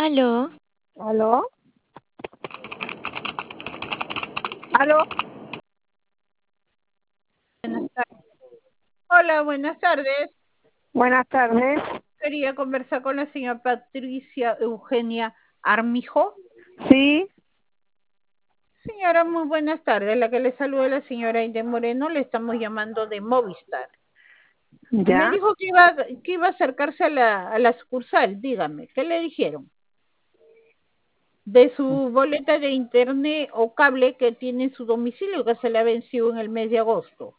Aló, ¿Aló? ¿Aló? Buenas tardes. Hola, buenas tardes. Buenas tardes. Quería conversar con la señora Patricia Eugenia Armijo. Sí, Señora, muy buenas tardes. La que le saluda la señora Aide Moreno, le estamos llamando de Movistar. Me ya. dijo que iba a acercarse a la sucursal. Dígame, ¿qué le dijeron? De su boleta de internet o cable que tiene en su domicilio, que se le ha vencido en el mes de agosto,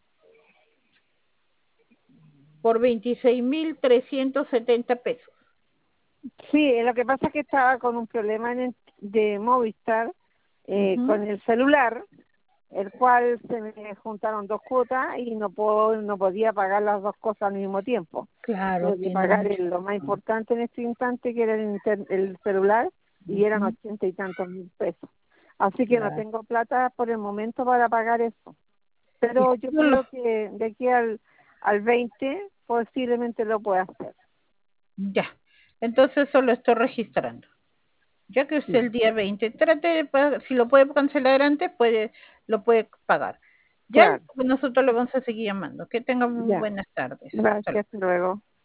por 26.370 pesos. Sí, lo que pasa es que estaba con un problema de Movistar con el celular, el cual se me juntaron dos cuotas y no podía pagar las dos cosas al mismo tiempo. Claro, Tuve que tiene pagar mucho. lo más importante en este instante, que era el celular, y eran 80 y tantos mil pesos. Así que no Claro. tengo plata por el momento para pagar eso. Y Pero yo solo- creo que de aquí al 20 posiblemente lo pueda hacer. Ya, entonces solo estoy registrando. Ya que usted Sí. el día 20 trate de pagar, si lo puede cancelar antes, lo puede pagar. Ya, Claro, nosotros lo vamos a seguir llamando. Que tengan muy ya. buenas tardes. Hasta Gracias, luego. hasta luego.